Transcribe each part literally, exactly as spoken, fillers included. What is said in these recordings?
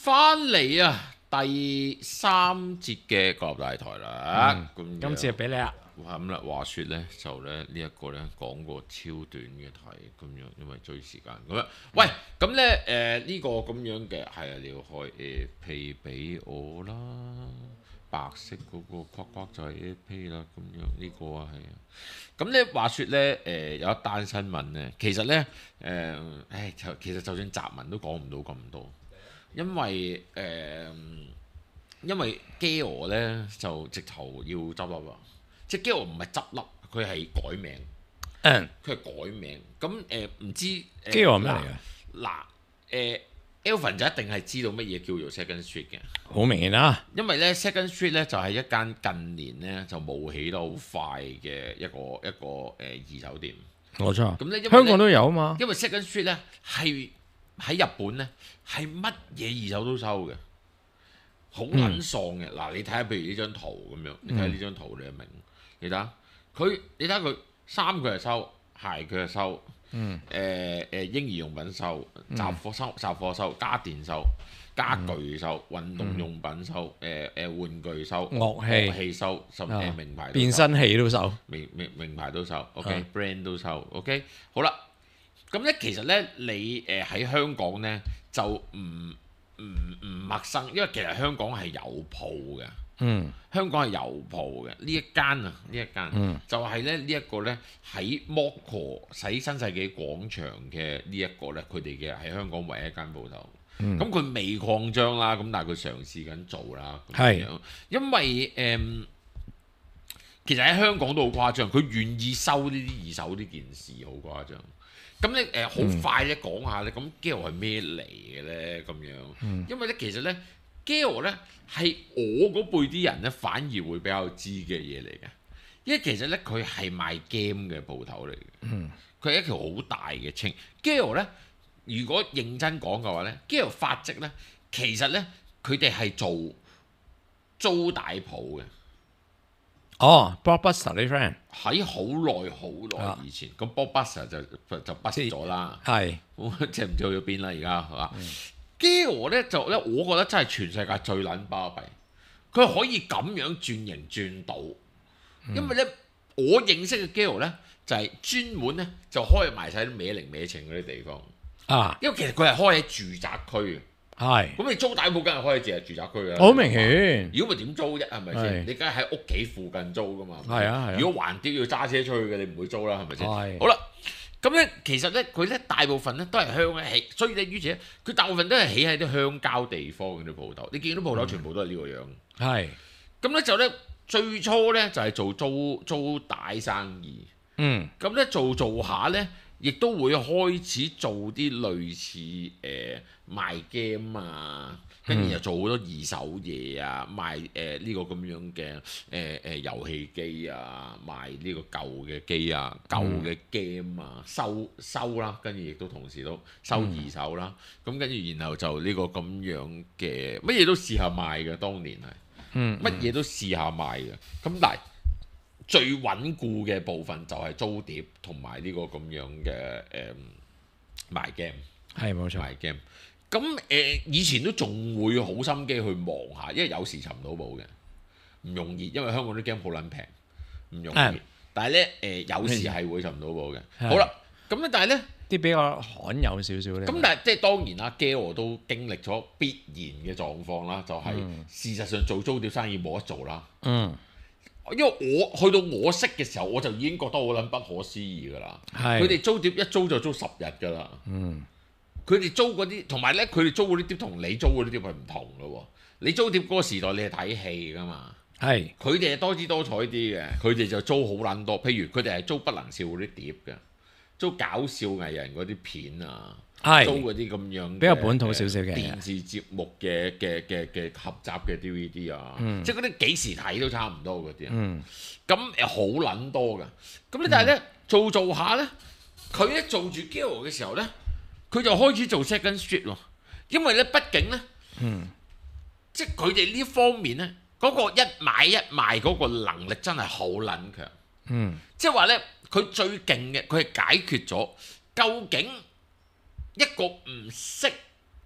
翻嚟啊！第三節嘅國立大台啦，咁、嗯、 今次係俾你啦。 咁啦，話説咧就咧呢一、這個咧講個超短嘅題咁樣，因為追時間咁樣。喂，咁咧誒呢個咁樣嘅係啊，你要開 A P 俾我啦，白色嗰個框框就係 A P 啦，咁樣呢、這個啊係啊。咁咧話説咧誒有一單新聞咧，其實咧誒誒就其實就算雜文都講唔到咁多。因為誒、呃，因為 Gale 咧就直頭要執笠啦，即係 Gale 唔係執笠，佢係改名。嗯，佢係改名。咁誒唔知 Gale 係咩嚟㗎？ 嗱誒 Alvin 就一定係知道乜嘢叫做 Second Street 嘅。 好明顯啦， 因為咧 Second Street 咧就係一間近年咧就冒起得好快嘅一個一個誒、呃、二手店。 冇錯。 咁咧香港都有啊嘛。 因為 Second Street 咧係。喺日本咧，係乜嘢二手都收嘅，好撚喪嘅。嗱、嗯，你睇下，譬如呢張圖咁樣，你睇下呢張圖你就明。你睇下佢，你睇下佢衫佢係收，鞋佢係收， 嗯， 誒誒、呃、嬰兒用品收，雜貨收，雜貨收，家電收，家具收，運動用品收，誒、呃、誒、呃、玩具收， 樂器樂器收，甚至、呃、名牌變身器都收， 名名名牌都收 ，OK，brand、okay? 都收 ，OK， 好啦。咁咧，其實咧，你誒喺、呃、香港咧就唔唔唔陌生，因為其實香港係有鋪嘅。 嗯， 香港係有鋪嘅呢一間啊，呢一間、嗯、就係咧呢一個咧喺 Moco 喺新世紀廣場嘅呢一個咧，佢哋嘅係香港唯一一間鋪頭。咁佢、嗯、未擴張啦，咁但係佢嘗試緊做啦。係，因為誒、呃，其實喺香港都好誇張，佢願意收呢啲二手呢件事好誇張。咁咧誒好快咧講下咧，咁 Gale 係咩嚟嘅咧？咁樣，嗯、因為咧其實咧 Gale 咧係我嗰輩啲人咧反而會比較知嘅嘢嚟嘅，因為其實咧佢係賣 game 嘅鋪頭嚟嘅，佢係、嗯、一條好大嘅稱。Gale 咧如果認真講嘅話咧 Gale 發跡咧其實咧佢哋係做租大鋪嘅。 哦 ，Blockbuster 啲 friend 喺好耐好耐以前，咁 Blockbuster 就就畢業咗啦，係，即係唔知去咗邊啦而家係嘛？Gale 咧就咧，我覺得真係全世界最撚巴閉，佢可以咁樣轉型轉到，因為咧、嗯、我認識嘅 Gale 咧就係、是、專門咧就開埋晒啲歪零歪情嗰啲地方啊，因為其實佢係開喺住宅區嘅。係，咁你租大鋪梗係可以淨係住宅區嘅，好明顯。如果咪點租啫？係咪先？你梗係喺屋企附近租噶嘛？係啊係啊。如果橫掂要揸車出去嘅，你唔會租啦，係咪先？係。好啦，咁咧其實咧佢咧大部分咧都係鄉起，所以咧於是咧佢大部分都係起喺啲鄉郊地方嗰啲鋪頭。你見到鋪頭全部都係呢個樣。係。咁咧就咧最初咧就係做租租帶生意。嗯。咁咧做做下咧。亦都會開始做啲類似誒、呃、賣 game 啊，跟住又做好多二手嘢啊，賣誒呢、呃這個咁樣嘅誒誒遊戲機啊，賣呢個舊嘅機啊、舊嘅 game 啊，收收啦，跟住亦都同時都收二手啦。咁跟住然後就呢個咁樣嘅乜嘢都試下賣嘅，當年係，乜嘢都試下賣嘅。咁但係最穩固嘅部分就係租碟同埋呢個咁樣嘅誒、嗯、賣 game， 係冇錯賣 game。咁誒、呃、以前都仲會好心機去望下，因為有時尋到寶嘅，唔容易，因為香港啲 game 好撚平，唔容易。嗯、但係咧誒有時係會尋到寶嘅。嗯、好啦，咁咧但係咧啲比較罕有少少咧。咁但係即係當然啦 Gale 都經歷咗必然嘅狀況啦，就係、是嗯、事實上做租碟生意冇得做啦。嗯。因為我去到我識嘅時候，我就已經覺得好撚不可思議㗎啦。佢哋是租碟一租就租十日㗎啦。嗯，佢哋租嗰啲，同埋咧，佢哋租嗰啲碟同你租嗰啲碟係唔同㗎喎。你租碟嗰個時代，你係睇戲㗎嘛。係是，佢哋係多姿多彩啲嘅，佢哋就租好撚多。譬如佢哋係租不能笑嗰啲碟嘅，租搞笑藝人嗰啲片啊。係租嗰啲咁樣比較本土少少嘅電視節目嘅嘅嘅嘅合集嘅 D V D 啊，嗯、即係嗰啲幾時睇都差唔多嗰啲啊。咁誒好撚多㗎。咁咧但係咧、嗯、做做下咧，佢咧做住 Gale 嘅時候咧，佢就開始做 Second Street 喎。因為咧畢竟咧，嗯、即係佢哋呢方面咧嗰、嗰個一買一賣嗰個能力真係好撚強。嗯、即係話咧，佢最勁嘅佢係解決咗究竟一個唔識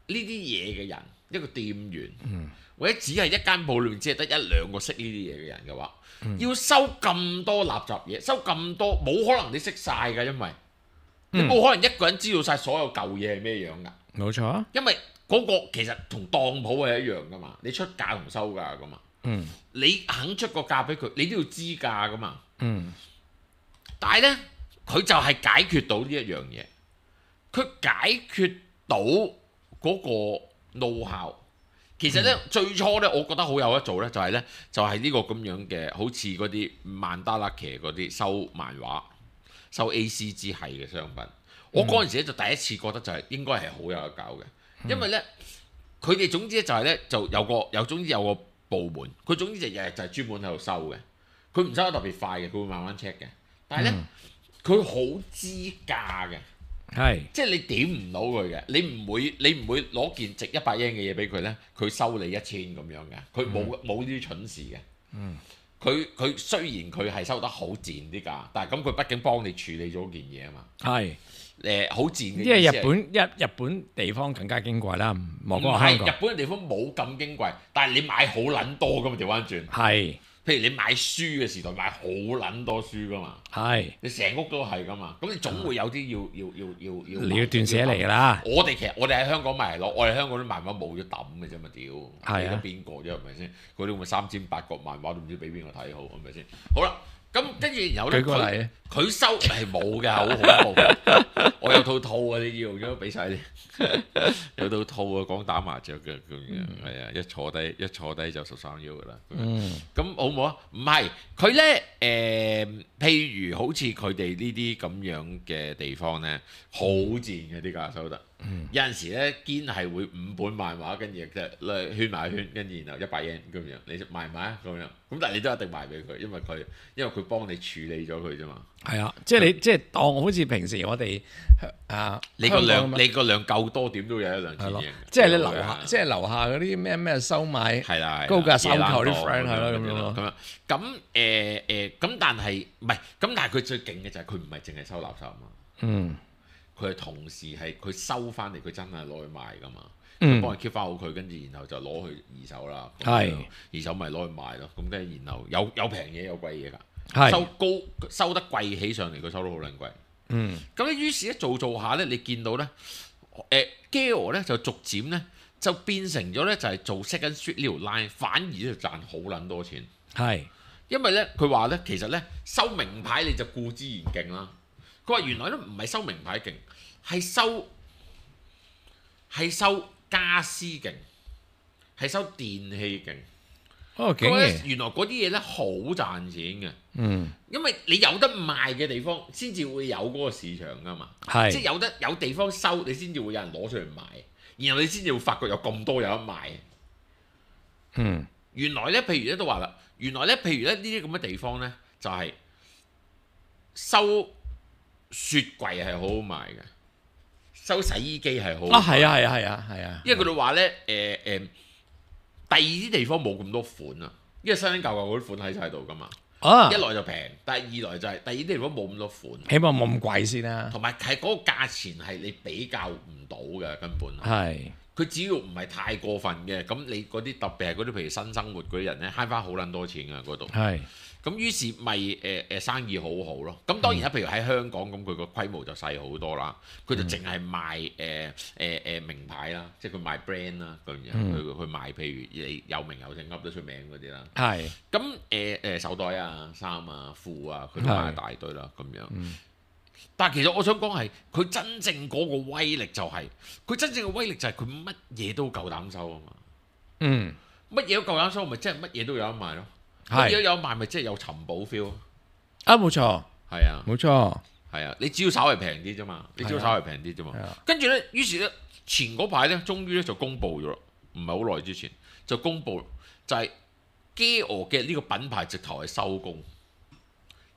呢啲嘢嘅人，一個店員， 嗯、 或者只係一間鋪裏面只係得一兩個識呢啲嘢嘅人嘅話，嗯、要收咁多垃圾嘢，收咁多，冇可能你識晒㗎，因為你冇可能一個人知道晒所有舊嘢係咩樣㗎。 冇錯啊， 因為嗰個其實同當鋪係一樣㗎嘛，你出價同收價㗎嘛。 嗯， 你肯出個價俾佢，你都要知價㗎嘛。 嗯， 但係呢，佢就係解決到呢一樣嘢，佢解決到嗰個 know-how。其實呢，嗯、最初呢，我覺得好有得做呢，就係呢，就係呢個咁樣嘅，好似嗰啲曼達拉奇嗰啲收漫畫、收 A C G 系嘅商品。我嗰陣時咧就第一次覺得就係應該係好有得搞嘅，因為咧佢哋總之咧就係咧就有個有總之有個部門，佢總之就日日就係專門喺度收嘅，佢唔收得特別快嘅，佢會慢慢 check 嘅。但係咧佢好知價嘅，係即係你點唔到佢嘅，你唔會你唔會攞件值一百英嘅嘢俾佢咧，佢收你一千咁樣嘅，佢冇冇呢啲蠢事嘅。嗯，佢佢雖然佢係收得好賤啲價，但係咁佢畢竟幫你處理咗件嘢啊嘛。係。誒好賤嘅， 因為日本一日本地方更加矜貴啦，莫講香港。 日本嘅地方冇咁矜貴，但係你買好撚多噶嘛，調翻轉。係，譬如你買書嘅時代買好撚多書噶嘛。係，你成屋都係噶嘛，咁你總會有啲要要要要要。你要斷捨離㗎啦。我哋其實我哋喺香港買嚟攞，我哋香港啲漫畫冇咗抌嘅啫嘛，屌。係啊。邊個啫係咪先？嗰啲咁嘅三千八角漫畫都唔知俾邊個睇好係咪先？好啦。咁跟住然後咧，佢佢收係冇嘅，好恐怖。我有套套啊，你要咗俾晒你。有套套啊，講打麻雀嘅咁樣，係啊，一坐低一坐低就十三幺噶啦。咁好唔好啊？唔係佢咧誒，譬如好似佢哋呢啲咁樣嘅地方咧，好賤嘅啲價收得。嗯、有陣時咧，堅係會五本漫畫，跟住即係圈埋一圈，跟住然後一百 yen 咁樣，你賣唔賣啊？咁樣，咁但係你都一定賣俾佢，因為佢因為佢幫你處理咗佢啫嘛。係啊，即係你即係當好似平時我哋啊，你個量你個量夠多，點都有一兩千 yen。即係你樓下，即係樓下嗰啲咩咩收買，係啦，高價收購啲 friend 係咯咁樣咯。咁樣咁誒誒，咁但係唔係咁？但係佢最勁嘅就係佢唔係淨係收垃圾啊嘛。嗯。佢係同時係佢收翻嚟，佢真係攞去賣噶嘛。佢幫佢 keep 翻好佢，跟住然後就攞去二手啦。係二手咪攞去賣咯。咁跟住然後有有平嘢有貴嘢㗎。收高收得貴起上嚟，佢收得好撚貴。嗯。咁咧，於是咧做做下咧，你見到咧，誒 Gale 咧就逐漸咧就變成咗咧就係做 Second Street 呢條 line，反而就賺好撚多錢。係。因為咧佢話咧，其實咧收名牌你就固之然勁啦。佢話原來都唔係收名牌勁，係收係收家私勁，係收電器勁。哦，竟然原來嗰啲嘢咧好賺錢嘅。嗯，因為你有得賣嘅地方，先至會有嗰個市場㗎嘛。係，即係有得有地方收，你先至會有人攞出嚟賣，然後你先至會發覺有咁多有得賣。嗯，原來咧，譬如咧都話啦，原來咧，譬如咧呢啲咁嘅地方咧，就係、是、收。雪櫃係好好賣嘅，收洗衣機係好啊，係啊係啊係啊係啊，因為佢哋話咧誒誒，第二啲地方冇咁多款啊，因為新新舊舊嗰啲款喺晒度噶嘛。啊，一來就平，但係二來就係、是、第二啲地方冇咁多款，起碼冇咁貴先啦。同埋係嗰個價錢係你比較唔到嘅根本係。佢只要唔係太過分嘅，咁你嗰啲特別係嗰啲譬如新生活嗰啲人咧，慳翻好撚多錢㗎嗰度。係。咁於是咪誒誒生意好好咯。咁當然啦，譬如喺香港咁，佢個規模就細好多啦。佢就淨係賣誒誒誒名牌啦，即係佢賣 brand 啦咁樣。佢佢賣譬如你有名有姓噏得出名嗰啲啦。係。咁誒誒手袋啊、衫啊、褲啊，佢都賣一大堆啦咁樣。但係其實我想講係佢真正嗰個威力就係、是、佢真正嘅威力就係佢乜嘢都夠膽收啊嘛。嗯。乜嘢都夠膽收，咪即係乜嘢都有得賣咯。乜嘢有賣咪即係有尋寶 feel 啊！冇錯，係啊，冇錯，係啊。你只要稍微平啲啫嘛，你只要稍微平啲啫嘛。跟住咧，於是咧，前嗰排咧，終於咧就公佈咗，唔係好耐之前就公佈，就係 Gale 嘅呢個品牌直頭係收工。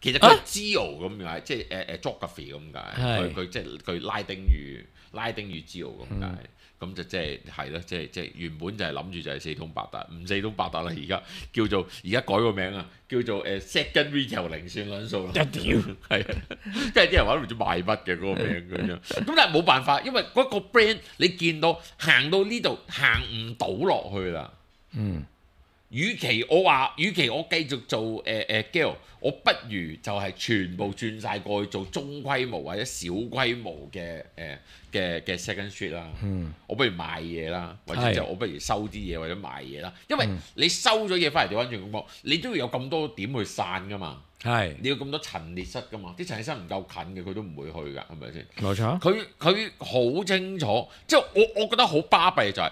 其實佢 geo 咁解，即係誒誒 geography 咁解，佢佢即係佢拉丁語拉丁語 geo 咁解。咁就即係係咯，即係即係原本就係諗住就係四通八達，唔四通八達啦，而家叫做而家改個名啊，叫做誒 second retail 零算論數啦。 一屌， 係啊，跟住啲人話都唔知賣乜嘅嗰個名咁樣。咁但係冇辦法，因為嗰個 brand 你見到行到呢度行唔到落去啦。 嗯。 與其我話，與其我繼續做誒誒 Gale，我不如就係全部轉晒過去做中規模或者小規模嘅誒嘅嘅 Second Street 啦。 嗯、 我不如賣嘢啦，或者就我不如收啲嘢或者賣嘢啦。因為你收咗嘢翻嚟調翻轉咁講，你都要有咁多點去散噶嘛。係是，你要咁多陳列室噶嘛，啲陳列室唔夠近嘅佢都唔會去㗎，係咪先？冇錯。佢佢好清楚，即係我我覺得好巴閉就係、是。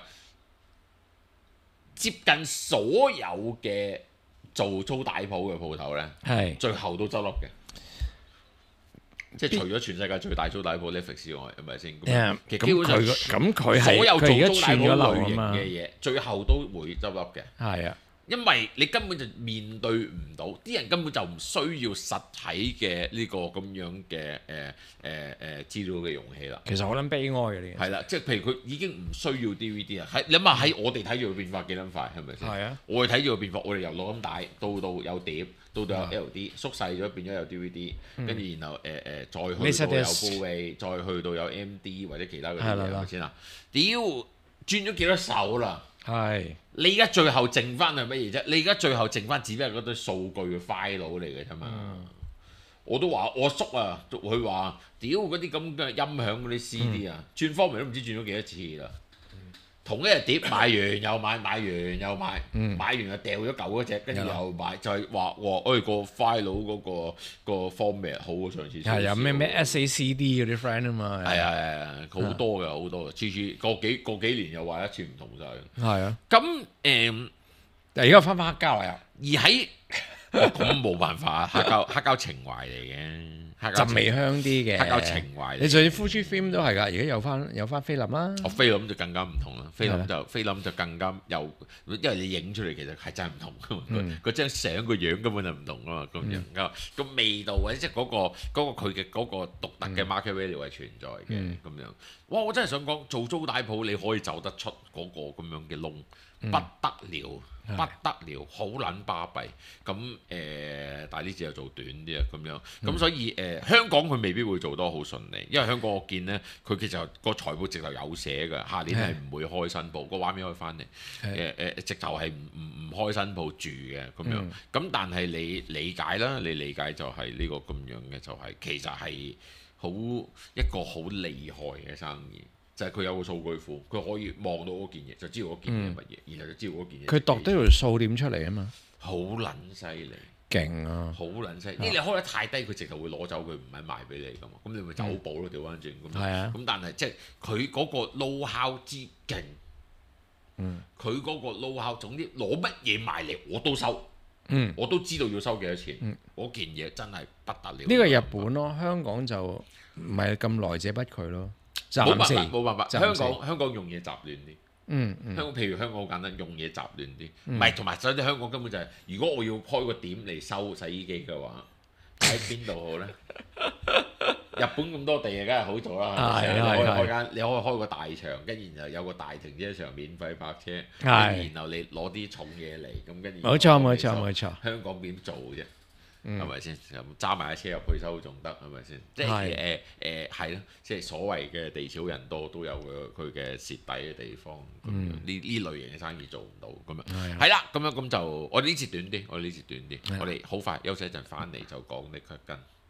接近所有嘅做租大鋪嘅鋪頭咧，係是最後都執笠嘅，即係除咗全世界最大租大鋪 Netflix 之外，係咪先？ 嗯， 其實基本上咁佢係所有做租大鋪類型嘅嘢，最後都會執笠嘅。係啊。因為你根本就面對唔到，啲人根本就唔需要實體嘅呢個咁樣嘅誒誒誒資料嘅容器啦。其實好撚悲哀嘅呢件事。係啦，即係譬如佢已經唔需要 D V D 啦。喺你諗下喺我哋睇住個變化幾撚快，係咪先？係啊。我哋睇住個變化，我哋由錄音帶到到有碟，到到有 L D，縮細咗變咗有 D V D，跟住然後誒誒、呃、再去到有 Blu-ray，再去到有 M D 或者其他嗰啲嘢，係咪先啊？屌，轉咗幾多手啦？係，你而家最後剩翻係乜嘢啫？你而家最後剩翻只不過係嗰堆數據嘅 file 嚟嘅啫嘛。嗯、我都話我叔啊，佢話屌嗰啲咁嘅音響嗰啲 C D 啊，轉方面都唔知轉咗幾多次啦。同一日碟買完又買，買完又買，嗯、買完又掉咗舊嗰隻，跟住又買，就係話哇，誒個 file 嗰個個 format 好過上次。係有咩咩 S A C D 嗰啲 friend 啊嘛。係啊係啊，好多嘅好多嘅，次次個幾個幾年又話一次唔同晒。係啊。咁誒，但係而家翻返黑膠啊，而喺咁冇辦法，黑膠黑膠情懷嚟嘅。陣味香啲嘅，黑膠情懷。你仲要 Fujifilm 都係㗎，而家有翻有翻菲林啦。哦，菲林就更加唔同啦，菲林就菲林就更加有，因為你影出嚟其實係真係唔同㗎嘛。嗰張相個樣根本就唔同㗎嘛，咁樣㗎個味道或者即係嗰個嗰個佢嘅嗰個獨特嘅 market value 係存在嘅咁樣。哇！我真係想講做租帶鋪你可以走得出嗰個咁樣嘅窿，不得了。不得了，好撚巴閉咁誒，但係呢次又做短啲啊，咁樣咁、嗯、所以誒、呃、香港佢未必會做得好順利，因為香港我見呢，佢其實個財報直頭有寫㗎，下年係唔會開新鋪，個畫面可以翻嚟誒誒，直頭係唔唔唔開新鋪住嘅咁樣，咁、嗯、但係你理解啦，你理解就係呢個咁樣嘅，就係、是、其實係好一個好厲害嘅生意。就係佢有個數據庫，佢可以望到嗰件嘢，就知道嗰件嘢係乜嘢，嗯、然後就知道嗰件嘢。佢度得條數點出嚟啊嘛？好撚犀利，勁啊！好撚犀利，呢你開得太低，佢直頭會攞走，佢唔係賣俾你噶嘛。咁你咪走寶咯，調翻轉咁。係啊。咁但係即係佢嗰個 know-how 之勁，嗯，佢嗰個 know-how，總之攞乜嘢賣嚟我都收，嗯，我都知道要收幾多錢。嗯，嗰件嘢真係不得了。呢個日本咯，香港就唔係咁來者不拒咯。冇辦法，冇辦法。香港香港用嘢雜亂啲。嗯嗯。香港譬如香港好簡單，用嘢雜亂啲。唔係，同埋所以香港根本就係，如果我要開個點嚟收洗衣機嘅話，喺邊度好咧？日本咁多地啊，梗係好做啦。係係係。開間你可以開個大場，跟住然後有個大停車場免費泊車，跟住然後你攞啲重嘢嚟，咁跟住。冇錯冇錯冇錯。香港點做啫？係咪先？揸埋架車入去收仲得，係咪先？即係誒誒係咯，即係所謂嘅地少人多都有佢佢嘅蝕底嘅地方。咁呢呢類型嘅生意做唔到咁樣。係啦，咁樣咁就我哋呢次短啲，我哋呢次短啲，我哋好快休息一陣，翻嚟就講呢個跟。